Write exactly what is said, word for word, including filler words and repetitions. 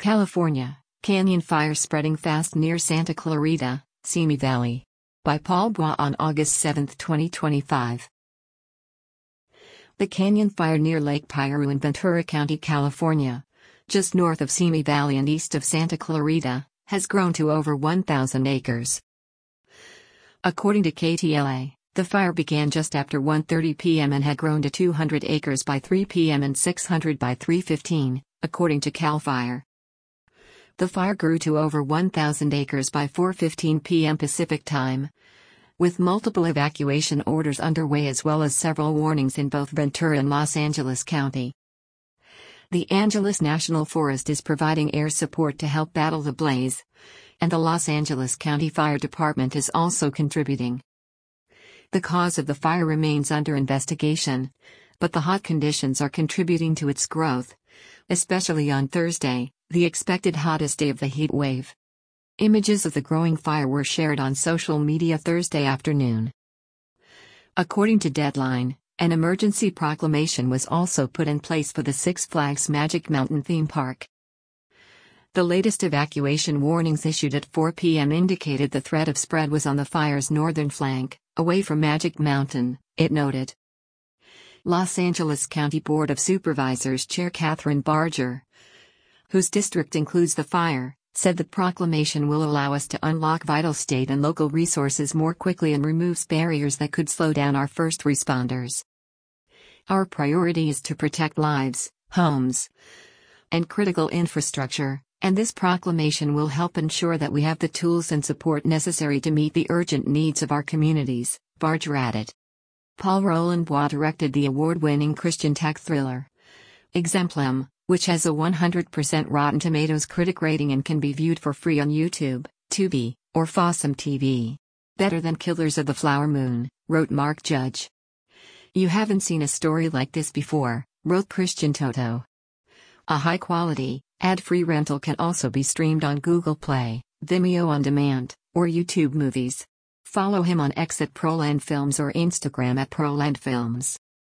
California, canyon fire spreading fast near Santa Clarita, Simi Valley. By Paul Bois on August seventh, twenty twenty-five. The canyon fire near Lake Piru in Ventura County, California, just north of Simi Valley and east of Santa Clarita, has grown to over one thousand acres. According to K T L A, the fire began just after one thirty p m and had grown to two hundred acres by three p m and six hundred by three fifteen, according to CAL FIRE. The fire grew to over one thousand acres by four fifteen p m Pacific Time, with multiple evacuation orders underway as well as several warnings in both Ventura and Los Angeles County. The Angeles National Forest is providing air support to help battle the blaze, and the Los Angeles County Fire Department is also contributing. The cause of the fire remains under investigation, but the hot conditions are contributing to its growth, especially on Thursday, the expected hottest day of the heat wave. Images of the growing fire were shared on social media Thursday afternoon. According to Deadline, an emergency proclamation was also put in place for the Six Flags Magic Mountain theme park. The latest evacuation warnings issued at four p m indicated the threat of spread was on the fire's northern flank, away from Magic Mountain, it noted. Los Angeles County Board of Supervisors Chair Catherine Barger, whose district includes the fire, said the proclamation will allow us to unlock vital state and local resources more quickly and removes barriers that could slow down our first responders. Our priority is to protect lives, homes, and critical infrastructure, and this proclamation will help ensure that we have the tools and support necessary to meet the urgent needs of our communities, Barger added. Paul Roland Bois directed the award-winning Christian tech thriller Exemplum, which has a one hundred percent Rotten Tomatoes critic rating and can be viewed for free on YouTube, Tubi, or Fossum T V. Better than Killers of the Flower Moon, wrote Mark Judge. You haven't seen a story like this before, wrote Christian Toto. A high-quality, ad-free rental can also be streamed on Google Play, Vimeo On Demand, or YouTube Movies. Follow him on X at Proland Films or Instagram at Proland Films.